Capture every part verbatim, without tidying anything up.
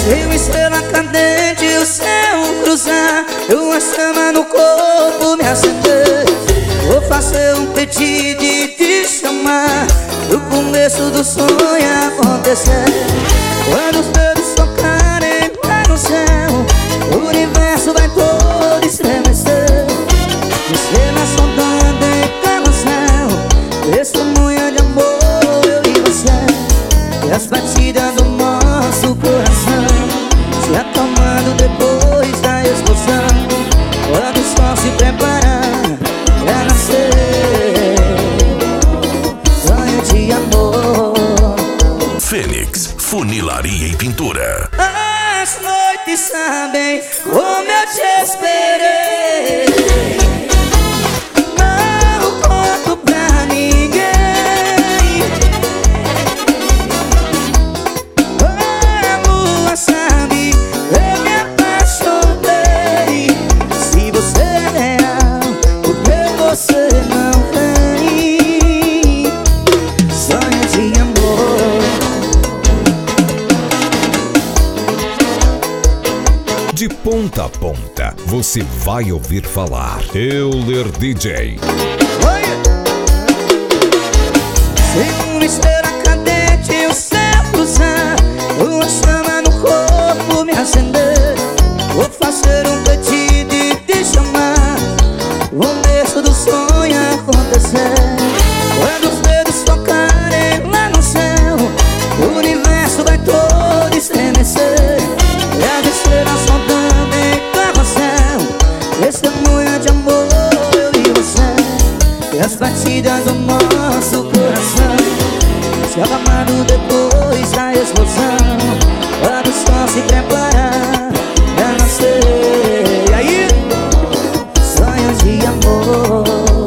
Se uma estrela cadente o céu cruzar, e uma chama no corpo me acender, vou fazer um pedido e te chamar, o começo do sonho acontecer. Quando os dedos tocarem lá no céu, o universo vai todo estremecer. Estrelas sondando em carrossel, testemunha de amor, eu e você. E as batidas do nosso coração se acalmando depois da explosão, quando o sol se preparar pra nascer. Sonho de amor. Fênix, funilaria e pintura. As noites sabem como eu te esperei. Não conto pra ninguém. A lua sabe, eu me apaixonei. Se você é real, por que você não vem? Sonho de amor. De ponta a ponta, você vai ouvir falar Euler D J. Se uma estrela cadente o céu cruzar, uma chama no corpo me acender, vou fazer um pedido e te chamar, o começo do sonho acontecer. Quando os dedos tocarem lá no céu, o universo vai todo estremecer. E as estrelas sondando em carrossel, testemunha de amor, eu e você. E as batidas do nosso coração se acalmando depois da explosão, quando o sol se preparar pra nascer. E aí? Sonhos de amor.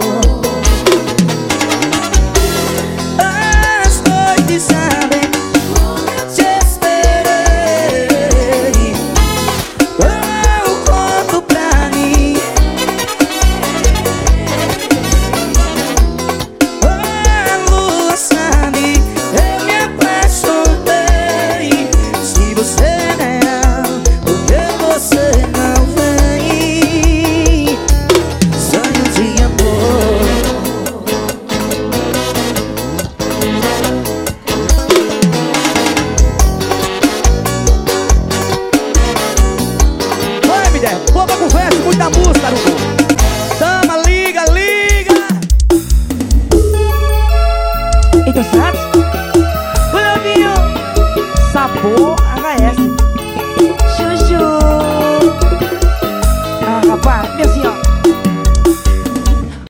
As noites sabem como eu te esperei. Eu conto pra mim. A lua sabe, eu me apaixonei. Se você é real, por que você não vem? Sonho de amor. Oi, me der, pouca conversa, muita música no mundo. Dama, liga, liga. Então, sabe? Olha, sabor.